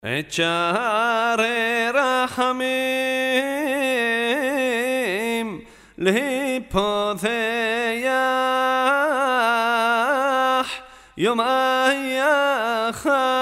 اتشار رحميم لهيبوثياح يوم أيا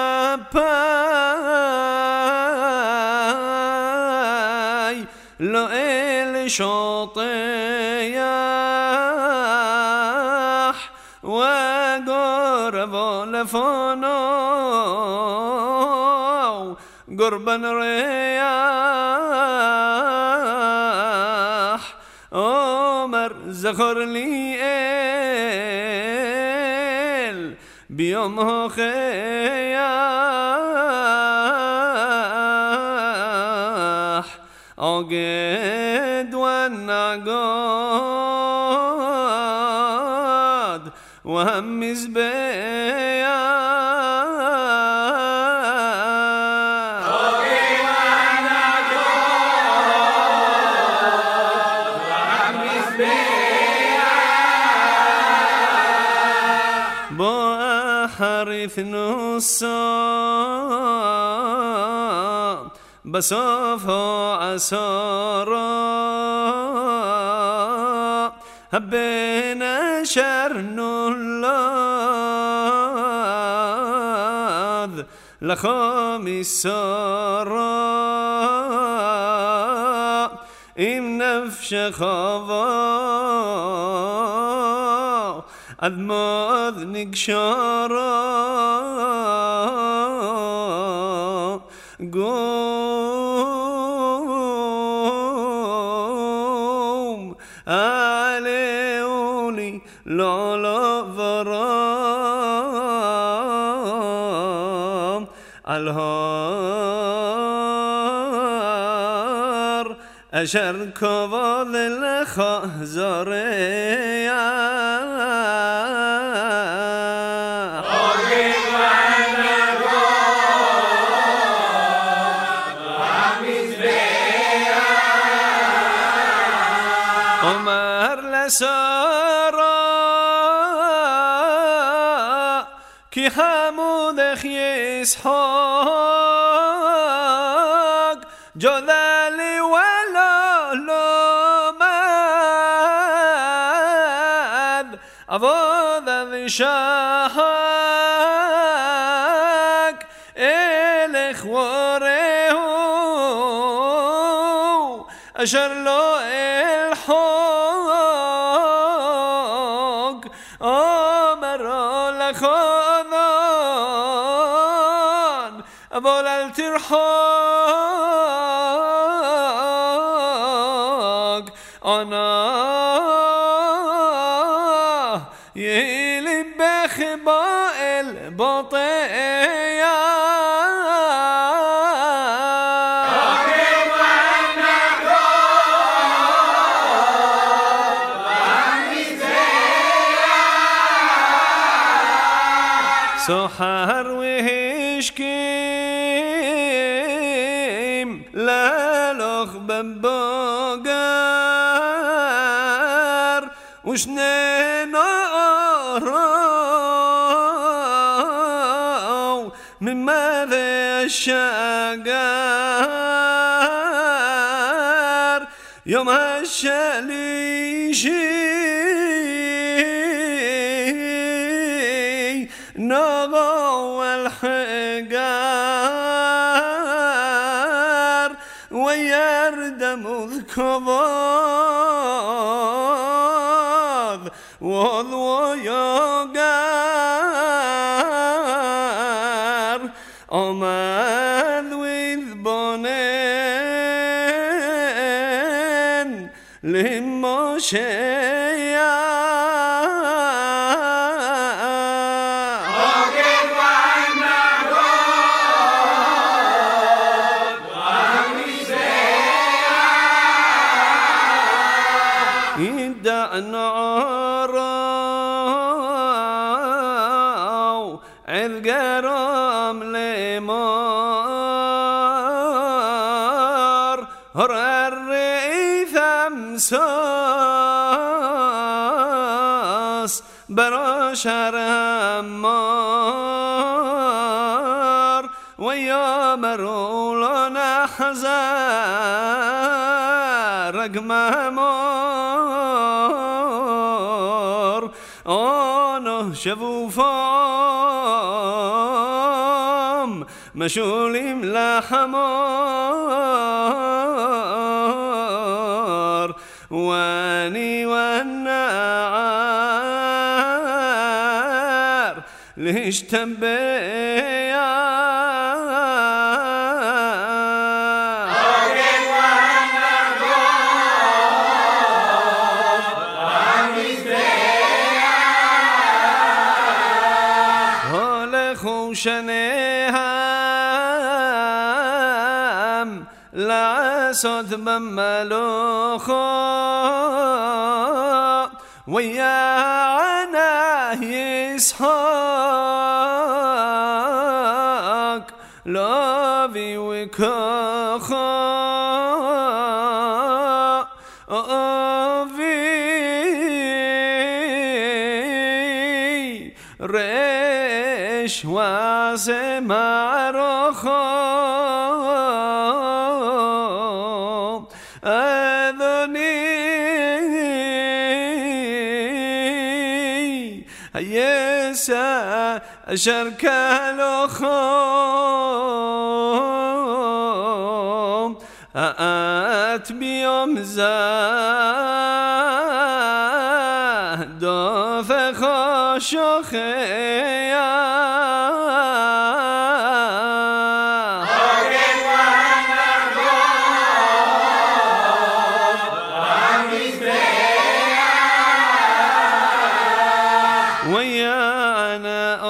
خباي لو إل شوطياح وقرب لفونو قربان رياح عمر زخر لي إل بيوم خياح أجد والنقاد وهم زبياح حرث نصا بصفها عسارا هبنا شرن اللذ لخامي السارا إم نفش خوا أذمذ نقشارا قوم عليوني لا ضرام الهار أشر كوال الخزريا عمر لسارا كي حمود خيسحاق جلالي ولا لومد أفضل الشاق الإخواره أشر له الحق أمر لخذان أبولا الترحاق أنا يلي بخباء البطيئة سحر وهشكيم لا لخ ببقر وشنين أراو من ماذا الشقر يوم الشليشي نغو الحقار ويردم الكباض وضو يقار أمد وذبونين لمشيا نعراو عذقرام لمار هر الرئيث امساس براشر همار ويوم برو نحزر رقممار آنه شبوفام مشولیم لحمار واني والنعار ليش تبيا خوشنهم لعصد بملوخا ويانا يسحق لابي وكخا ريش واسه معرخم أذني هيسا شرك لخم أت بيوم زاد فخشخيا ويانا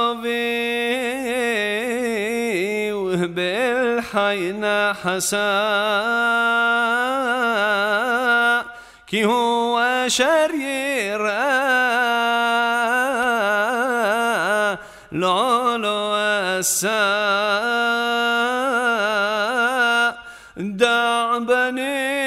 أبي وبالحينا حسا كي هو شرير لولو السا دعبني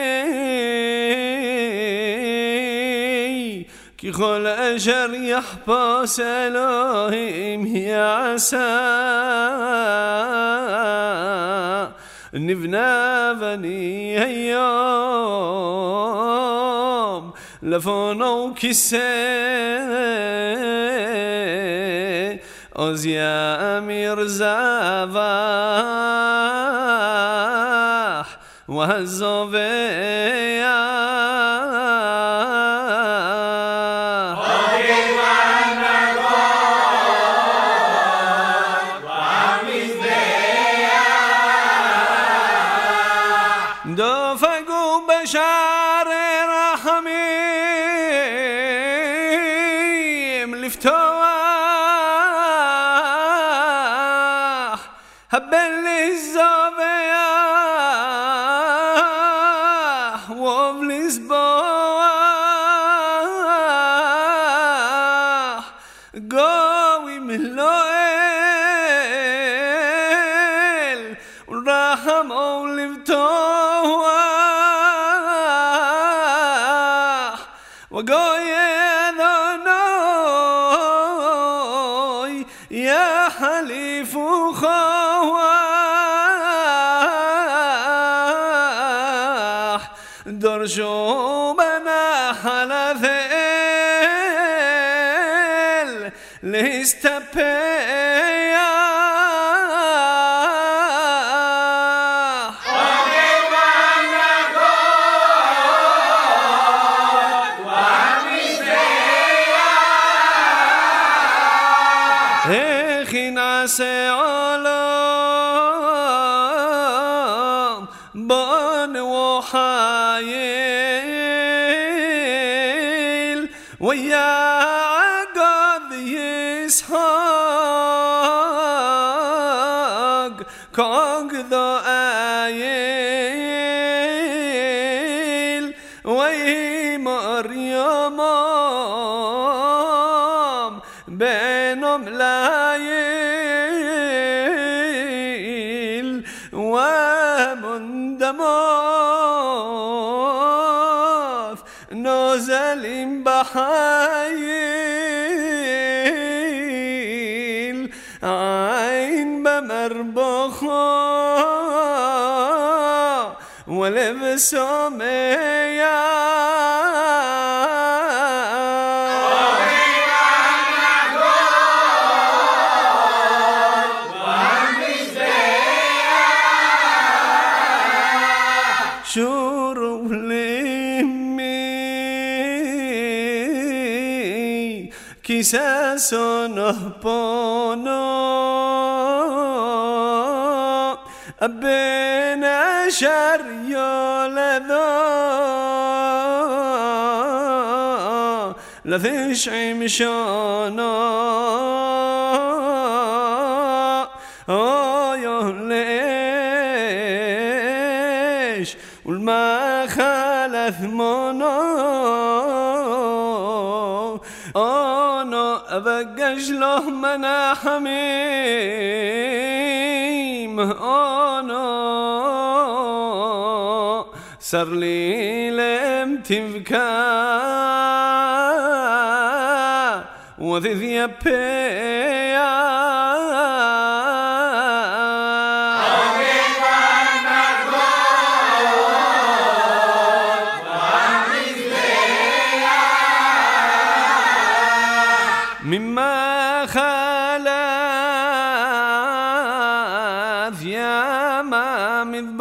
كي خل أجر يحبس إلهيم يعسى نبنا بني أيام لفونو كسي از يا أمير زباح وهالزوبيا دفقوا بشار رحميم لفتواح هبل الزبياح وابلس بواح قوي من الليل والرحم ولفتواح وقايد ناي يا حليف وخواح درشو بنا حلثيل ليستبيا ناسي عالم بان وحايل ويا عقد يسحق كعقد آيل وي مريم بينهم لايل ومندماث نازل بحيل عين بمربخ ولبسهم شروع لمي كيساسونه بونو أبنا شريو لذا لذيش عمشانا ليش والما خلث منا أنا أبقش له منا حميم أنا صار لي لم تبكى وذي يبيا مما خلف يا ما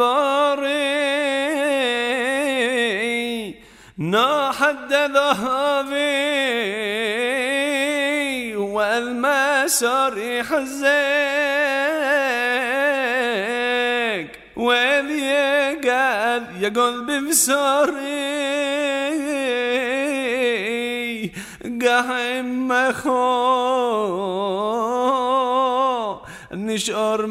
مذباري نحد ذهبي والمسار حزيك وذ يقل ببصاري قاهم مخو نشعر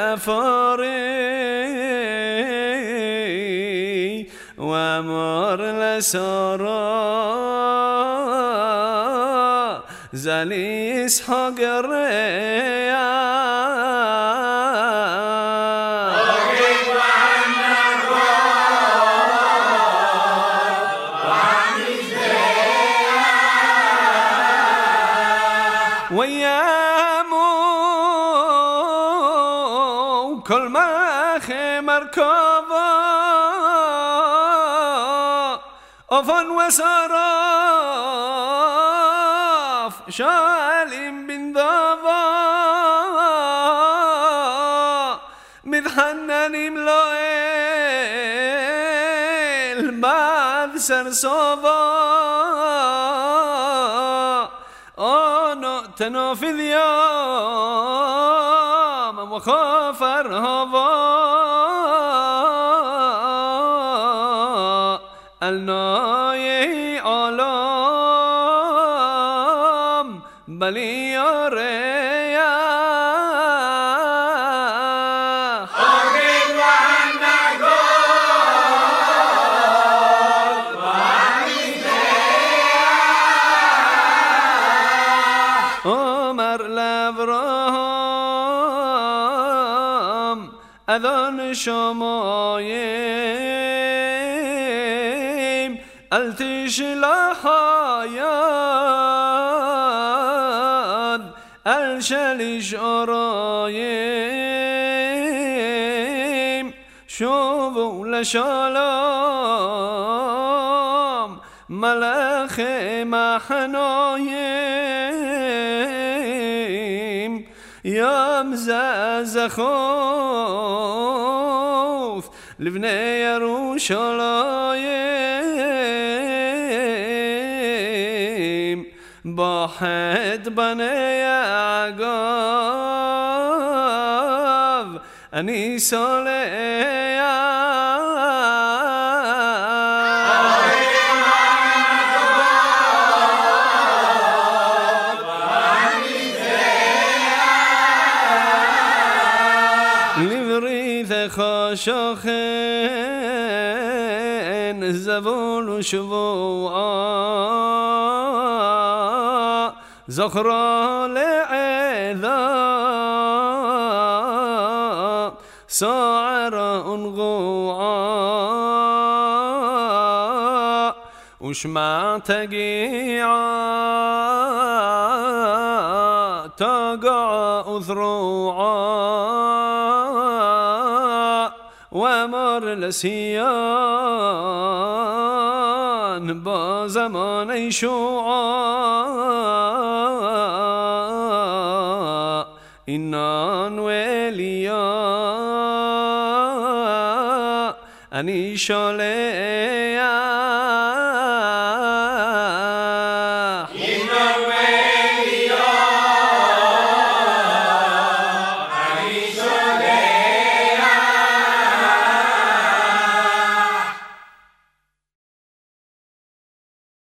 مفاري وامر لسارا زالي اسحاق الريا ويامو كل ما خمر كافا أفن وسراف شالم بن ذافا مذحنن ملائل بعد سرصافا أنا تنافذ يوم وخافر هوا الناي عالم بلي ريا عمر لبرام اذان شمايم التش لحياد الشلش أرايم شوفوا لشالام ملخ محنايم يام زخوف لبني يروشلايم باحد بني عقاب أني صاليا خاشخين زبول شبوعا زخرا لعذا صاعر انغوعا وشمع تقيعا تقع أذروعا وامر لسیان با زمان شوعا اینان ولیا אני שולח